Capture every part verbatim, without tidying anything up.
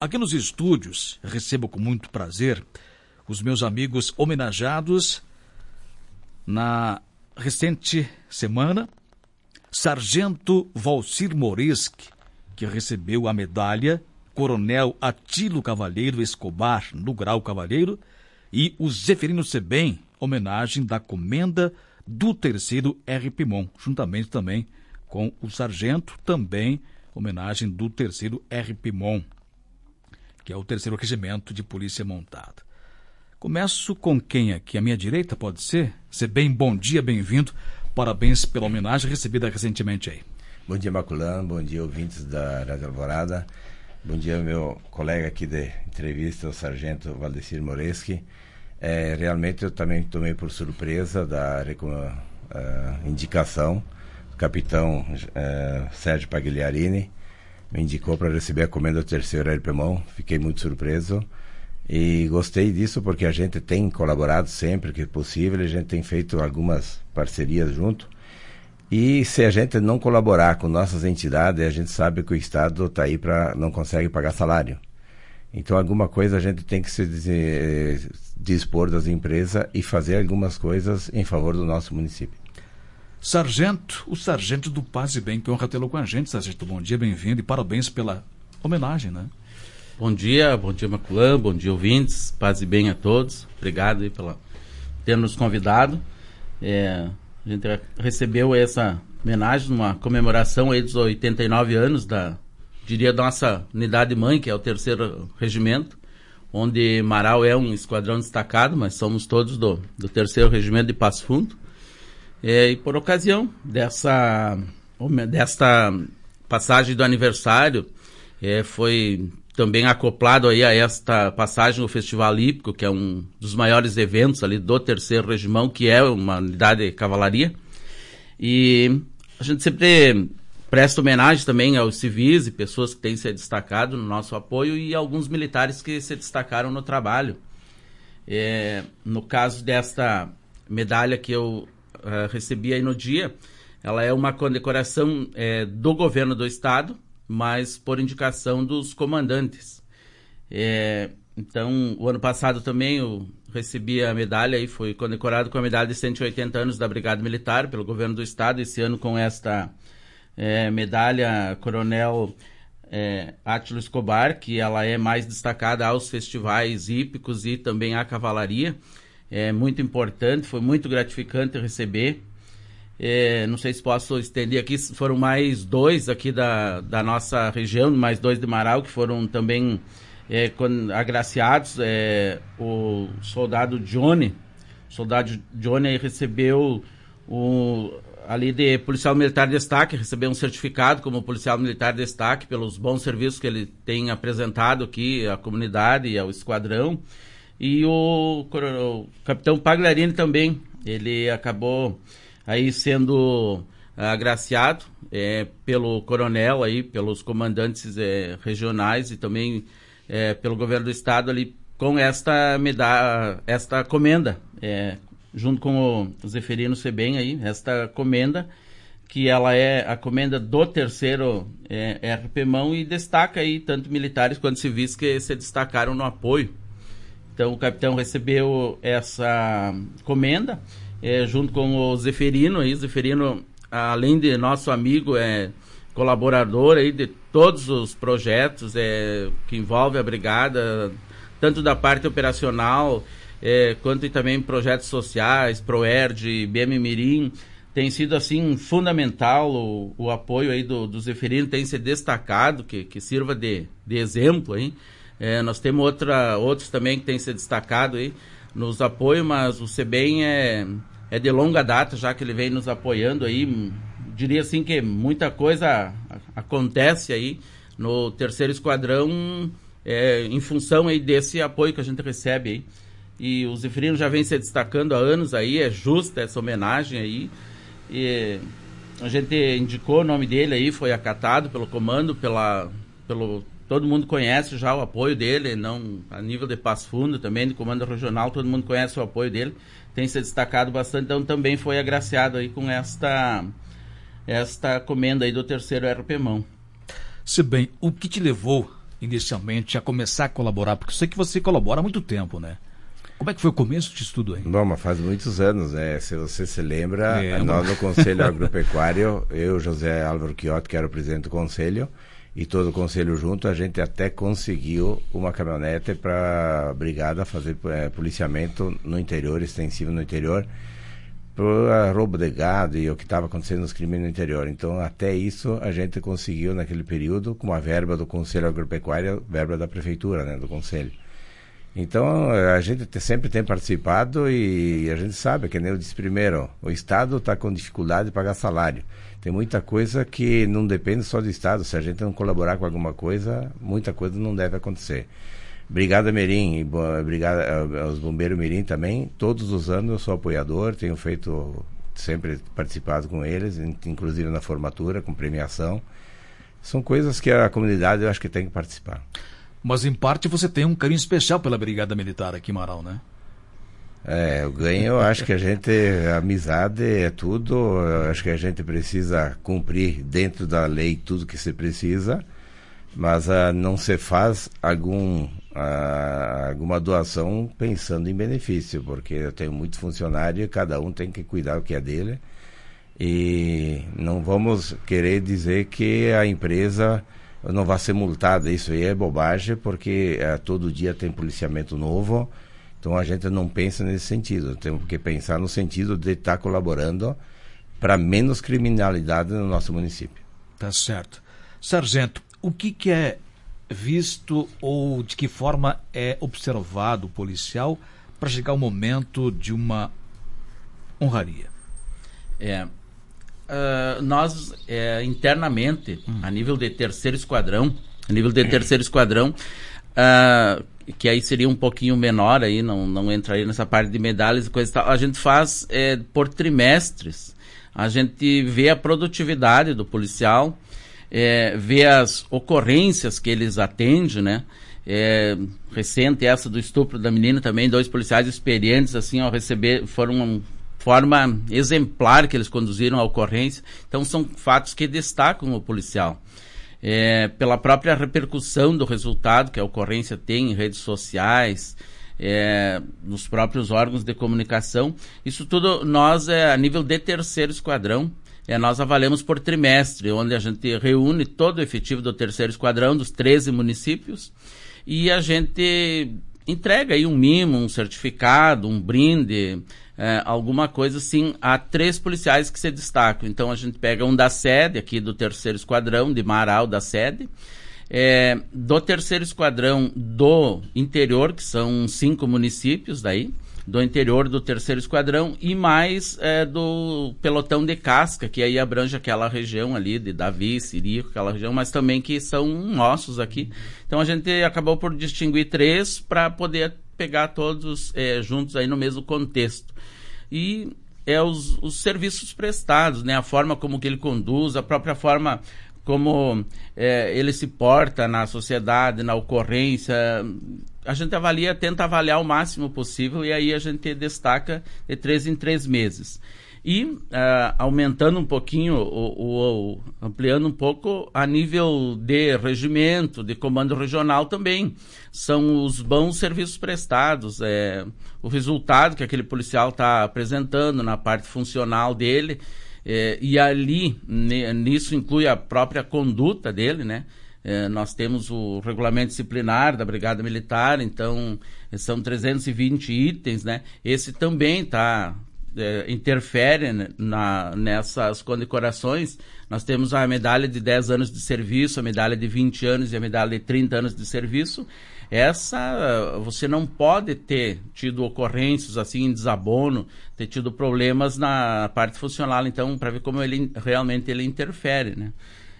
Aqui nos estúdios, recebo com muito prazer os meus amigos homenageados na recente semana. Sargento Valcir Moreski, que recebeu a medalha Coronel Atilo Cavalheiro Escobar no grau Cavalheiro, e o Zeferino Sebem, homenagem da Comenda do terceiro R P M O N, juntamente também com o Sargento, também homenagem do terceiro R P M O N, que é o terceiro Regimento de Polícia Montada. Começo com quem aqui? À minha direita, pode ser? Sebem, bom dia, bem-vindo. Parabéns pela homenagem recebida recentemente aí. Bom dia, Maculano. Bom dia, ouvintes da Rádio Alvorada. Bom dia, meu colega aqui de entrevista, o Sargento Valcir Moreski. É, realmente eu também tomei por surpresa da uh, indicação do capitão uh, Sérgio Pagliarini. Me indicou para receber a comenda do terceiro R P M O N. Fiquei muito surpreso e gostei disso porque a gente tem colaborado sempre que possível, a gente tem feito algumas parcerias junto. E se a gente não colaborar com nossas entidades, a gente sabe que o Estado está aí para não consegue pagar salário. Então alguma coisa a gente tem que se dispor das empresas e fazer algumas coisas em favor do nosso município. Sargento, o Sargento do Paz e Bem, que honra tê-lo com a gente. Sargento, bom dia, bem-vindo e parabéns pela homenagem, né? Bom dia, bom dia, Maculã, bom dia, ouvintes, paz e bem a todos. Obrigado aí pela ter nos convidado. É, a gente recebeu essa homenagem numa comemoração aí dos oitenta e nove anos da, diria, da nossa unidade mãe, que é o terceiro Regimento, onde Marau é um esquadrão destacado, mas somos todos do, do terceiro Regimento de Passo Fundo. É, e por ocasião dessa, desta passagem do aniversário, é, foi também acoplado aí a esta passagem o Festival Hípico, que é um dos maiores eventos ali do terceiro Regimão, que é uma unidade de cavalaria. E a gente sempre presta homenagem também aos civis e pessoas que têm se destacado no nosso apoio e alguns militares que se destacaram no trabalho. É, no caso desta medalha que eu uh, recebi aí no dia, ela é uma condecoração é, do governo do estado, mas por indicação dos comandantes. É, então, o ano passado também eu recebi a medalha e fui condecorado com a medalha de cento e oitenta anos da Brigada Militar pelo governo do estado, esse ano com esta é, medalha Coronel é, Atilo Escobar, que ela é mais destacada aos festivais hípicos e também à cavalaria. É muito importante, foi muito gratificante receber. É, não sei se posso estender aqui, foram mais dois aqui da, da nossa região, mais dois de Marau, que foram também é, con- agraciados. É, o soldado Johnny, o soldado Johnny aí recebeu o, ali de policial militar de destaque, recebeu um certificado como policial militar de destaque pelos bons serviços que ele tem apresentado aqui à comunidade e ao esquadrão. E o, o capitão Pagliarini também, ele acabou aí sendo agraciado é, pelo coronel aí, pelos comandantes é, regionais e também é, pelo governo do estado ali com esta medalha, esta comenda, é, junto com o Zeferino Sebem aí, esta comenda, que ela é a comenda do terceiro é, R P M O N e destaca aí tanto militares quanto civis que se destacaram no apoio. Então o capitão recebeu essa comenda, É, junto com o Zeferino, aí, Zeferino, além de nosso amigo, é colaborador aí de todos os projetos é, que envolvem a brigada, tanto da parte operacional, é, quanto também projetos sociais, Proerd, B M Mirim. Tem sido assim fundamental o, o apoio aí do, do Zeferino, tem se destacado, que, que sirva de, de exemplo aí. É, nós temos outra, outros também que têm se destacado aí nos apoios, mas o Sebem é, é de longa data, já que ele vem nos apoiando aí. Diria assim que muita coisa acontece aí no terceiro esquadrão é, em função aí desse apoio que a gente recebe aí. E o Zeferino já vem se destacando há anos aí, é justa essa homenagem aí. E a gente indicou o nome dele aí, foi acatado pelo comando, pela, pelo... todo mundo conhece já o apoio dele, não a nível de Passo Fundo também, de comando regional, todo mundo conhece o apoio dele, tem se destacado bastante, então também foi agraciado aí com esta, esta comenda aí do terceiro R P M O N. Se bem, o que te levou inicialmente a começar a colaborar? Porque eu sei que você colabora há muito tempo, né? Como é que foi o começo disso tudo aí? Bom, mas faz muitos anos, né? Se você se lembra, É, nós no Conselho Agropecuário, eu, José Álvaro Quioto, que era o presidente do Conselho, e todo o Conselho junto, a gente até conseguiu uma caminhonete para a brigada fazer é, policiamento no interior, extensivo no interior, para roubo de gado e o que estava acontecendo nos crimes no interior. Então, até isso, a gente conseguiu naquele período, com a verba do Conselho Agropecuário, verba da Prefeitura, né, do Conselho. Então, a gente sempre tem participado e a gente sabe, que nem eu disse primeiro, o Estado está com dificuldade de pagar salário. Tem muita coisa que não depende só do Estado. Se a gente não colaborar com alguma coisa, muita coisa não deve acontecer. Brigada Mirim e Brigada, os Bombeiros Mirim também, todos os anos eu sou apoiador, tenho feito, sempre participado com eles, inclusive na formatura, com premiação. São coisas que a comunidade eu acho que tem que participar. Mas, em parte, você tem um carinho especial pela Brigada Militar aqui em Marau, né? É, eu ganho, eu acho que a gente, a amizade é tudo, eu acho que a gente precisa cumprir dentro da lei tudo que se precisa, mas uh, não se faz algum, uh, alguma doação pensando em benefício, porque eu tenho muitos funcionários e cada um tem que cuidar o que é dele, e não vamos querer dizer que a empresa não vai ser multada. Isso aí é bobagem, porque uh, todo dia tem policiamento novo. Então a gente não pensa nesse sentido. Temos que pensar no sentido de estar colaborando para menos criminalidade no nosso município. Tá certo. Sargento, o que, que é visto ou de que forma é observado o policial para chegar o momento de uma honraria? É... Uh, nós, é, internamente, hum. a nível de terceiro esquadrão, a nível de terceiro esquadrão, uh, que aí seria um pouquinho menor, aí não, não entraria nessa parte de medalhas e coisa e tal, a gente faz é, por trimestres, a gente vê a produtividade do policial, é, vê as ocorrências que eles atendem, né? É, recente essa do estupro da menina também, dois policiais experientes, assim, ao receber, foram um, forma exemplar que eles conduziram a ocorrência. Então são fatos que destacam o policial. É, pela própria repercussão do resultado que a ocorrência tem em redes sociais, é, nos próprios órgãos de comunicação, isso tudo nós, é, a nível de terceiro esquadrão, é, nós avaliamos por trimestre, onde a gente reúne todo o efetivo do terceiro esquadrão, dos treze municípios, e a gente entrega aí um mimo, um certificado, um brinde, é, alguma coisa assim, a três policiais que se destacam. Então a gente pega um da sede, aqui do terceiro esquadrão, de Marau, da sede, é, do terceiro esquadrão do interior, que são cinco municípios daí, do interior do terceiro esquadrão, e mais é, do pelotão de casca, que aí abrange aquela região ali de Davi, Sirico, aquela região, mas também que são nossos aqui. Então a gente acabou por distinguir três para poder pegar todos é, juntos aí no mesmo contexto. E é os, os serviços prestados, né? A forma como que ele conduz, a própria forma como é, ele se porta na sociedade, na ocorrência. A gente avalia, tenta avaliar o máximo possível, e aí a gente destaca de três em três meses. E uh, aumentando um pouquinho, o, o, o, ampliando um pouco a nível de regimento, de comando regional também. São os bons serviços prestados, é, o resultado que aquele policial está apresentando na parte funcional dele, é, e ali, nisso inclui a própria conduta dele, né? É, nós temos o regulamento disciplinar da Brigada Militar, então são trezentos e vinte itens, né? Esse também está... É, interfere na, nessas condecorações. Nós temos a medalha de dez anos de serviço, a medalha de vinte anos e a medalha de trinta anos de serviço. Essa, você não pode ter tido ocorrências assim em desabono, ter tido problemas na parte funcional, então, para ver como ele realmente ele interfere, né?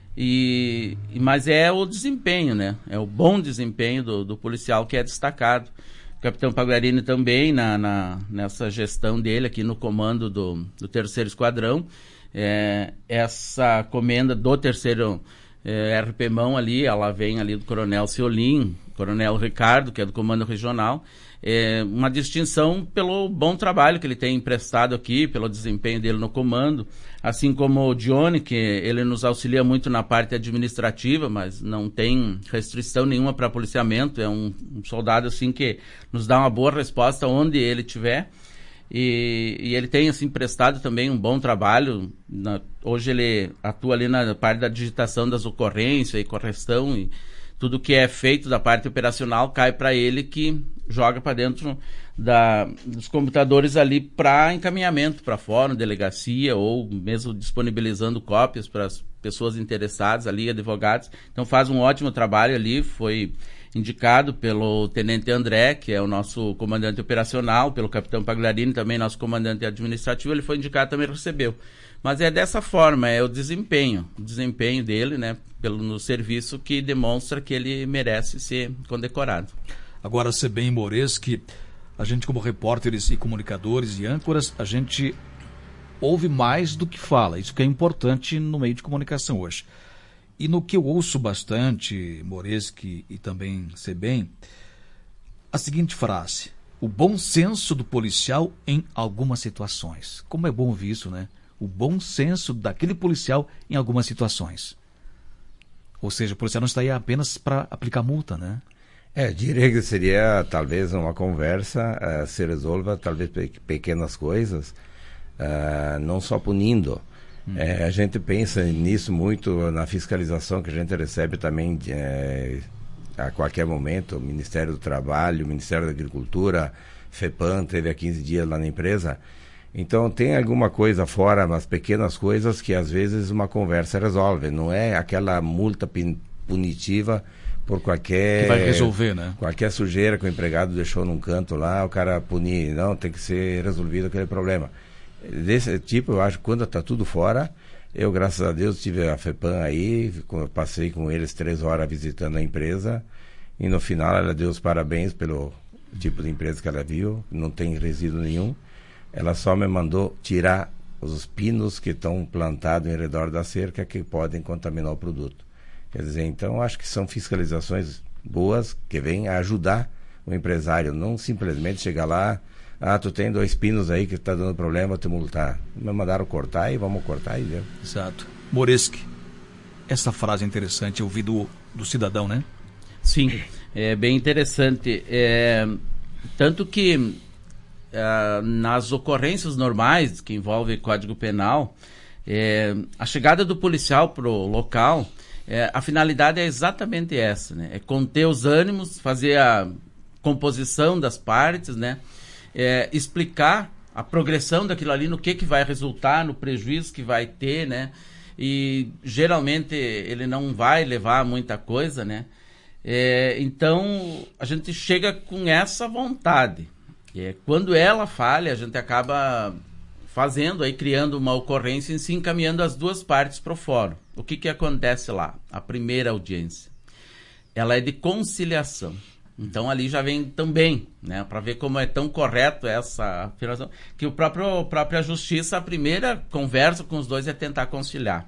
E, mas é o desempenho, né? É o bom desempenho do, do policial que é destacado. O capitão Pagliarini também, na, na, nessa gestão dele aqui no comando do, do terceiro esquadrão, é, essa comenda do terceiro é, R P mão ali, ela vem ali do Coronel Ciolim, Coronel Ricardo, que é do Comando Regional, é uma distinção pelo bom trabalho que ele tem prestado aqui, pelo desempenho dele no comando, assim como o Johnny, que ele nos auxilia muito na parte administrativa, mas não tem restrição nenhuma para policiamento, é um, um soldado assim que nos dá uma boa resposta onde ele estiver, e, e ele tem assim prestado também um bom trabalho. Na, hoje ele atua ali na parte da digitação das ocorrências e correção, e tudo que é feito da parte operacional cai para ele, que joga para dentro da, dos computadores ali para encaminhamento para fórum, delegacia, ou mesmo disponibilizando cópias para as pessoas interessadas ali, advogados. Então faz um ótimo trabalho ali, foi indicado pelo Tenente André, que é o nosso comandante operacional, pelo Capitão Pagliarini, também nosso comandante administrativo, ele foi indicado, também recebeu. Mas é dessa forma, é o desempenho, o desempenho dele, né, pelo, no serviço, que demonstra que ele merece ser condecorado. Agora, Sebem Moreski, a gente como repórteres e comunicadores e âncoras, a gente ouve mais do que fala. Isso que é importante no meio de comunicação hoje. E no que eu ouço bastante, Moreski e também Sebem, a seguinte frase: o bom senso do policial em algumas situações. Como é bom ouvir isso, né? O bom senso daquele policial em algumas situações. Ou seja, o policial não está aí apenas para aplicar multa, né? É, diria que seria talvez uma conversa, uh, se resolva talvez pe- pequenas coisas, uh, não só punindo. Hum. É, a gente pensa nisso muito na fiscalização que a gente recebe também é, a qualquer momento, o Ministério do Trabalho, o Ministério da Agricultura, FEPAM, teve há quinze dias lá na empresa. Então tem alguma coisa fora, umas pequenas coisas que às vezes uma conversa resolve, não é aquela multa punitiva por qualquer... Que vai resolver, né? Qualquer sujeira que o empregado deixou num canto lá, o cara punir. Não, tem que ser resolvido aquele problema. Desse tipo, eu acho que quando está tudo fora, eu, graças a Deus, tive a FEPAM aí, passei com eles três horas visitando a empresa, e no final ela deu os parabéns pelo tipo de empresa que ela viu, não tem resíduo nenhum. Ela só me mandou tirar os pinos que estão plantados em redor da cerca, que podem contaminar o produto. Quer dizer, então, acho que são fiscalizações boas que vêm a ajudar o empresário, não simplesmente chegar lá, ah, tu tem dois pinos aí que está dando problema, te multar. Me mandaram cortar e vamos cortar e deu. Exato. Moreski, essa frase é interessante, eu ouvi do, do cidadão, né? Sim, é bem interessante. É, tanto que é, nas ocorrências normais que envolvem Código Penal, é, a chegada do policial para o local, é, a finalidade é exatamente essa, né? É conter os ânimos, fazer a composição das partes, né? É, explicar a progressão daquilo ali, no que, que vai resultar, no prejuízo que vai ter, né? E geralmente ele não vai levar muita coisa, né? É, então a gente chega com essa vontade. É, quando ela falha, a gente acaba fazendo aí, criando uma ocorrência em si, encaminhando as duas partes para o fórum. O que que acontece lá? A primeira audiência, ela é de conciliação. Então ali já vem também, né, para ver como é tão correto essa afirmação, que o próprio a própria justiça, a primeira conversa com os dois é tentar conciliar.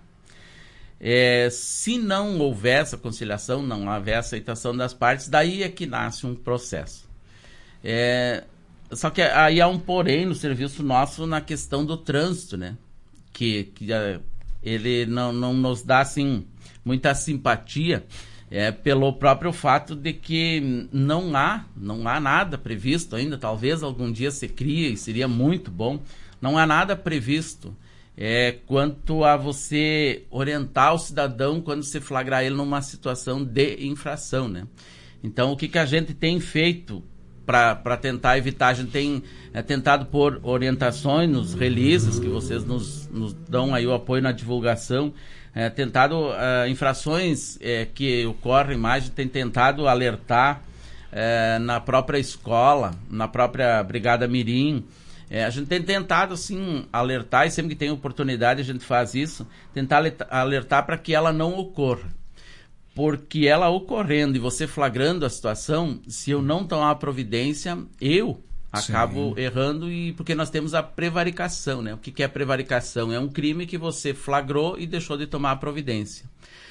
É, se não houver essa conciliação, não houver aceitação das partes, daí é que nasce um processo. É, só que aí há um porém no serviço nosso na questão do trânsito, né, que, que ele não, não nos dá assim muita simpatia. É, pelo próprio fato de que não há, não há nada previsto ainda, talvez algum dia se crie e seria muito bom, não há nada previsto é, quanto a você orientar o cidadão quando se flagrar ele numa situação de infração, né? Então, o que, que a gente tem feito para tentar evitar? A gente tem é, tentado pôr orientações nos releases, que vocês nos, nos dão aí o apoio na divulgação. É, tentado uh, infrações é, que ocorrem mais, tem tentado alertar é, na própria escola, na própria Brigada Mirim. É, a gente tem tentado assim alertar, e sempre que tem oportunidade a gente faz isso, tentar alertar para que ela não ocorra. Porque ela ocorrendo e você flagrando a situação, se eu não tomar a providência, eu acabo Sim. errando, e porque nós temos a prevaricação, né? O que, que é prevaricação? É um crime que você flagrou e deixou de tomar a providência.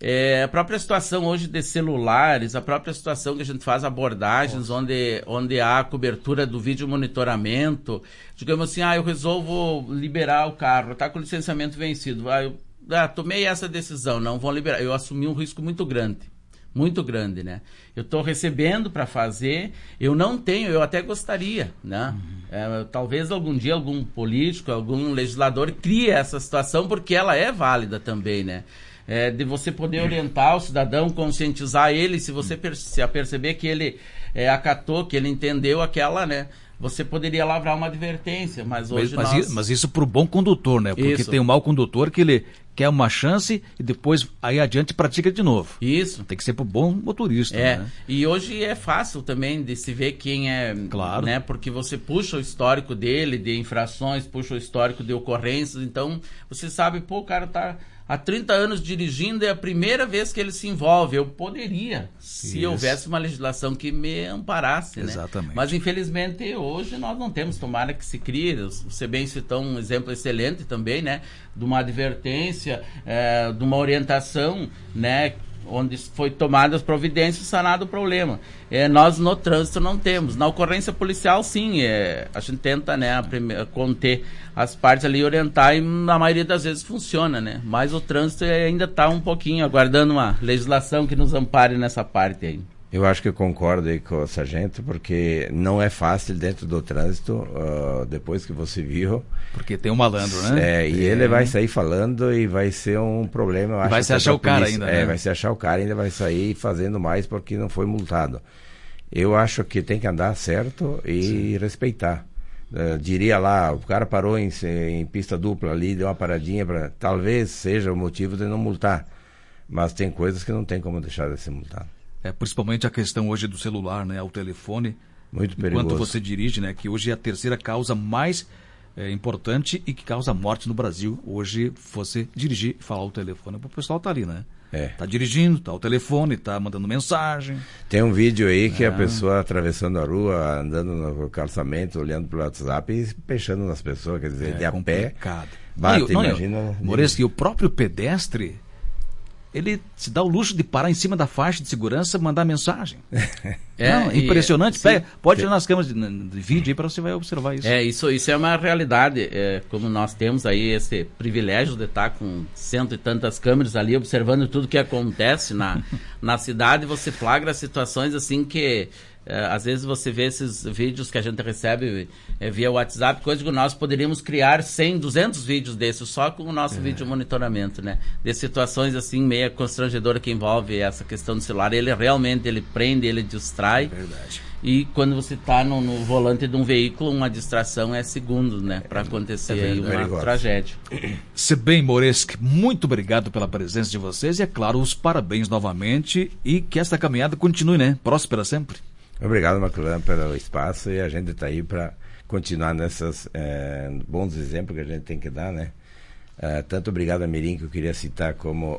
É, a própria situação hoje de celulares, a própria situação que a gente faz abordagens onde, onde há a cobertura do vídeo monitoramento, digamos assim, ah, eu resolvo liberar o carro, tá com o licenciamento vencido, ah, eu ah, tomei essa decisão, não vou liberar, eu assumi um risco muito grande, muito grande, né? Eu estou recebendo para fazer, eu não tenho, eu até gostaria, né? Uhum. É, talvez algum dia algum político, algum legislador crie essa situação, porque ela é válida também, né? É, de você poder orientar o cidadão, conscientizar ele, se você per- se perceber que ele é, acatou, que ele entendeu aquela, né? Você poderia lavrar uma advertência, mas hoje mas, nós... mas isso para o bom condutor, né? Porque isso. tem o mau condutor que ele quer uma chance e depois aí adiante pratica de novo. Isso. Tem que ser para o bom motorista, é. né? E hoje é fácil também de se ver quem é... Claro. Né? Porque você puxa o histórico dele, de infrações, puxa o histórico de ocorrências, então você sabe, pô, o cara tá... há trinta anos dirigindo, é a primeira vez que ele se envolve. Eu poderia, se Isso. houvesse uma legislação que me amparasse, né? Exatamente. Mas infelizmente hoje nós não temos, tomara que se crie. Você bem citou um exemplo excelente também, né? De uma advertência, é, de uma orientação, né? Onde foi tomadas providências e sanado o problema. É, nós no trânsito não temos. Na ocorrência policial, sim, é, a gente tenta, né, a primeira, conter as partes ali, orientar, e na maioria das vezes funciona, né? Mas o trânsito ainda está um pouquinho aguardando uma legislação que nos ampare nessa parte aí. Eu acho que eu concordo aí com o sargento, porque não é fácil dentro do trânsito, uh, depois que você viu. Porque tem um malandro, né? É, e é. ele vai sair falando e vai ser um problema. Eu acho, vai se achar o cara polícia. ainda, É, né? vai se achar o cara ainda, vai sair fazendo mais porque não foi multado. Eu acho que tem que andar certo e Sim. respeitar. Uh, diria lá, o cara parou em, em pista dupla ali, deu uma paradinha, pra, talvez seja o motivo de não multar. Mas tem coisas que não tem como deixar de ser multado. É, principalmente a questão hoje do celular, né? O telefone. Muito perigoso. Enquanto você dirige, né? Que hoje é a terceira causa mais é, importante e que causa morte no Brasil. Hoje, você dirigir e falar o telefone. O pessoal tá ali, né? É. Tá dirigindo, tá o telefone, tá mandando mensagem. Tem um vídeo aí que é. a pessoa atravessando a rua, andando no calçamento, olhando pro WhatsApp e peixando nas pessoas, quer dizer, é de a complicado. pé. Bate, não, imagina. Moresco, e o próprio pedestre, ele se dá o luxo de parar em cima da faixa de segurança e mandar mensagem. É, não, é impressionante. E, Pega, pode ir nas câmeras de, de vídeo aí para você vai observar isso. É, isso, isso é uma realidade. É, como nós temos aí esse privilégio de estar com cento e tantas câmeras ali observando tudo que acontece na, na cidade, você flagra situações assim que... É, às vezes você vê esses vídeos que a gente recebe é, via WhatsApp, coisa que nós poderíamos criar cem, duzentos vídeos desses só com o nosso é. vídeo monitoramento, né? De situações assim meio constrangedoras que envolve essa questão do celular. Ele realmente, ele prende, ele distrai. É verdade. E quando você está no, no volante de um veículo, uma distração é segundos, né? Para acontecer é aí uma perigoso. tragédia. Se bem, Moresco, muito obrigado pela presença de vocês e, é claro, os parabéns novamente e que essa caminhada continue, né? Próspera sempre. Obrigado, Maculan, pelo espaço, e a gente está aí para continuar nesses é, bons exemplos que a gente tem que dar, né? É, tanto obrigado a Mirim, que eu queria citar, como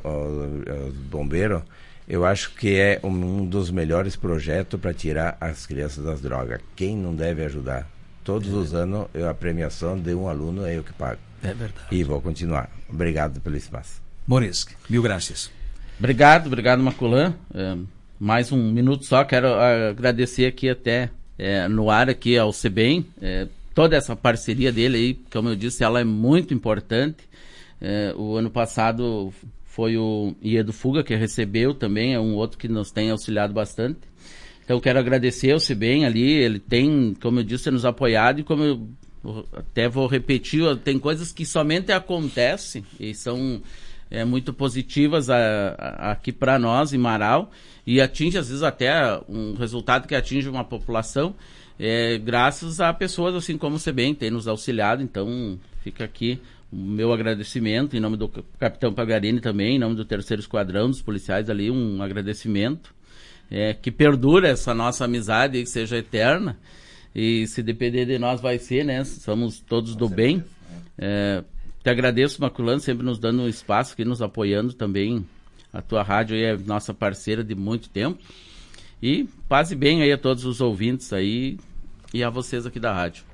os bombeiros. Eu acho que é um, um dos melhores projetos para tirar as crianças das drogas. Quem não deve ajudar? Todos é. os anos, eu, a premiação de um aluno é eu que pago. É verdade. E vou continuar. Obrigado pelo espaço. Moresco, mil graças. Obrigado, obrigado, Maculan. É... Mais um minuto só, quero agradecer aqui até é, no ar aqui ao SEBEM, é, toda essa parceria dele aí, como eu disse, ela é muito importante. É, o ano passado foi o Iedo Fuga que recebeu também, é um outro que nos tem auxiliado bastante. Então quero agradecer ao SEBEM ali, ele tem, como eu disse, nos apoiado, e como eu até vou repetir, tem coisas que somente acontecem e são é, muito positivas a, a, aqui para nós em Marau, e atinge às vezes até um resultado que atinge uma população, é, graças a pessoas assim como o SEBEM tem nos auxiliado. Então fica aqui o meu agradecimento em nome do capitão Pagarini também, em nome do terceiro esquadrão, dos policiais ali, um agradecimento, é, que perdura essa nossa amizade e que seja eterna, e se depender de nós vai ser, né? Somos todos do bem. É, te agradeço, Maculan, sempre nos dando um espaço aqui, nos apoiando também. A tua rádio aí é nossa parceira de muito tempo. E paz e bem aí a todos os ouvintes aí e a vocês aqui da rádio.